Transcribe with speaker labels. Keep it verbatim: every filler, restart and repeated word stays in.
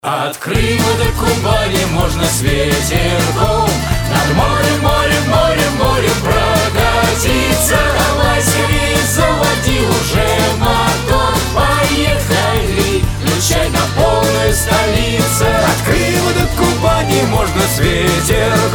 Speaker 1: От Крыма до Кубани можно с ветерком над морем, морем, морем, морем прокатиться. Давай скорее заводи уже мотор, поехали, включай на полную столицу. От Крыма до Кубани можно с ветерком